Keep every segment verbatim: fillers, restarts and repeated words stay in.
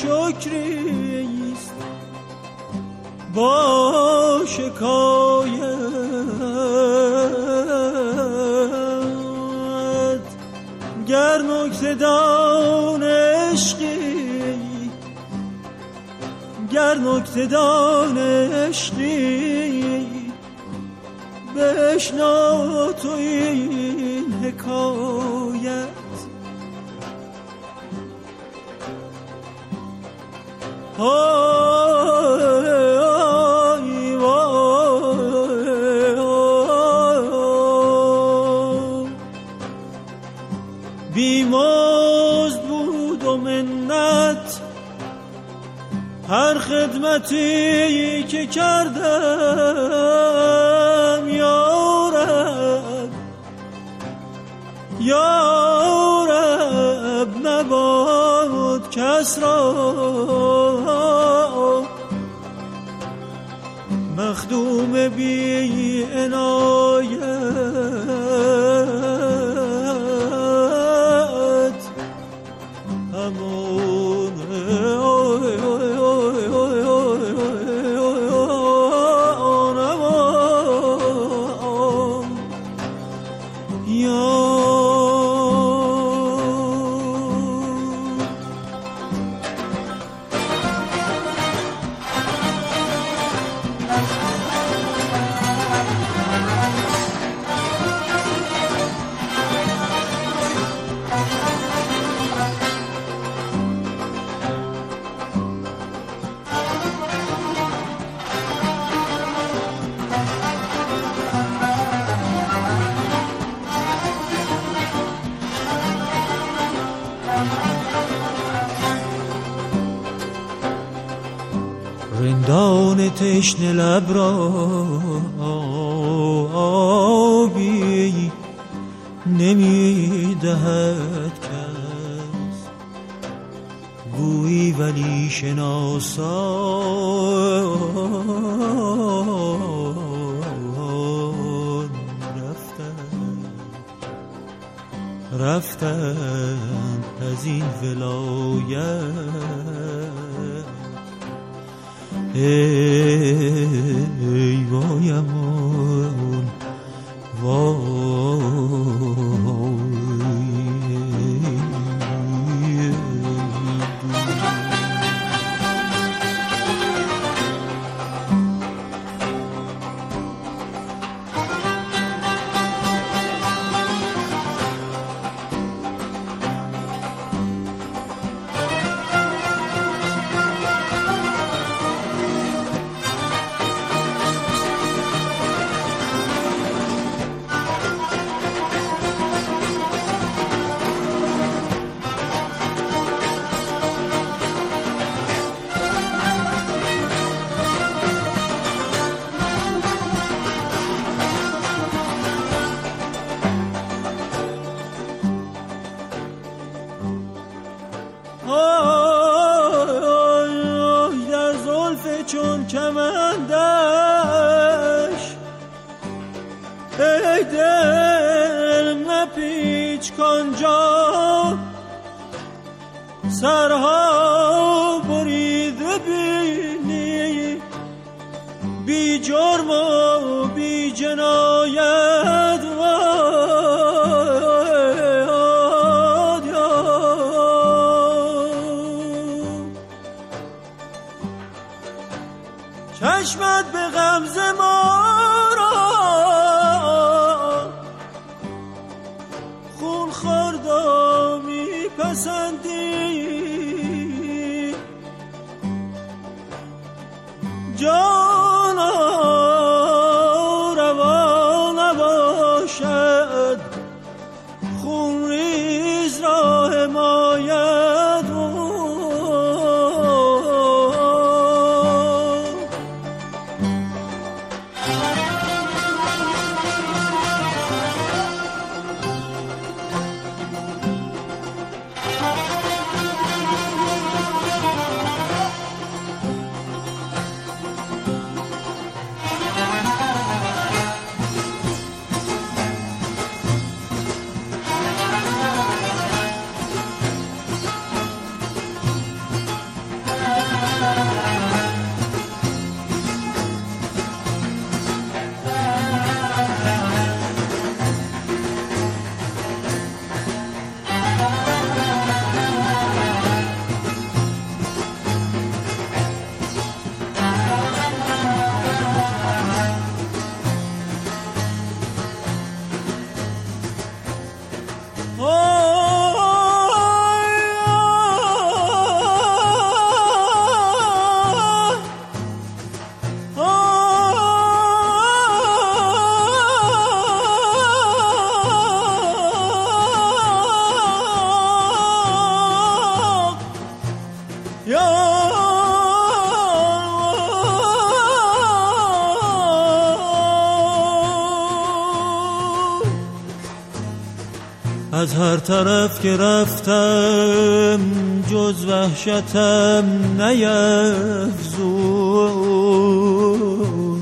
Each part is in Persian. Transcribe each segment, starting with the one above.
شکریست با شکایت، گر نکته دان عشقی، گر نکته دان عشقی، بشنو تو این حکایت. آی وای، بیمزد بود و منت هر خدمتی که کردم، یا رب یا رب، نبود کس را مخدوم بی عنایت، همون رندان تشنه لب را آبی نمی دهد کس، گویی ولی شناسان رفتن رفتن از این ولایت. ای وایمون در زلف چون کمندش، ای دل مپیچ کانجا، سرها بریده بینی بی جرم و بی جنایت. چشمت به غمزه ما را خون خوردا میپسندی، جانا روا نباشد خون ریز را حمایت. از هر طرف که رفتم جز وحشتم نیفزود.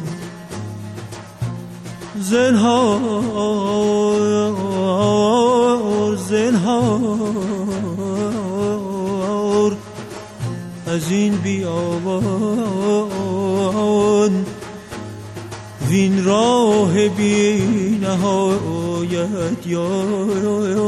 زنهار زنهار از این بیابان وین راه بی نهایت یار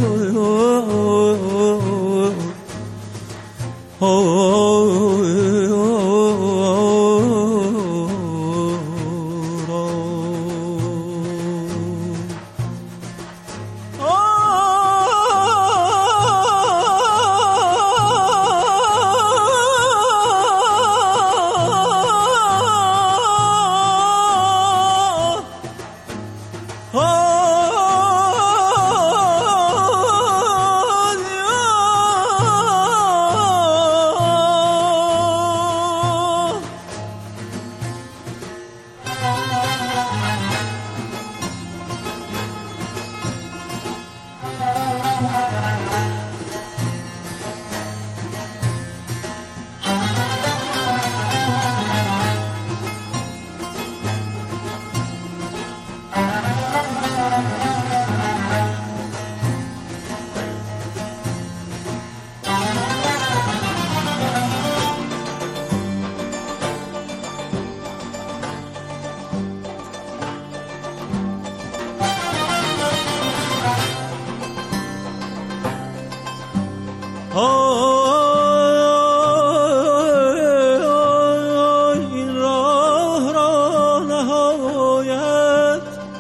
این راه را نهایت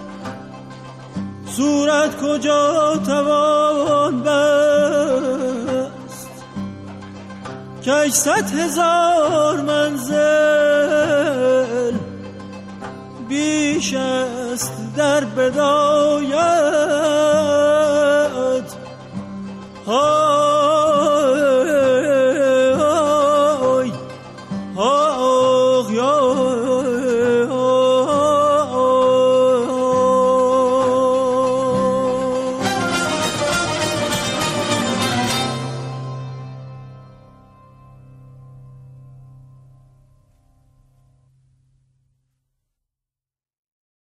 صورت کجا توان بست که صد هزار منزل بیش است در بدایت.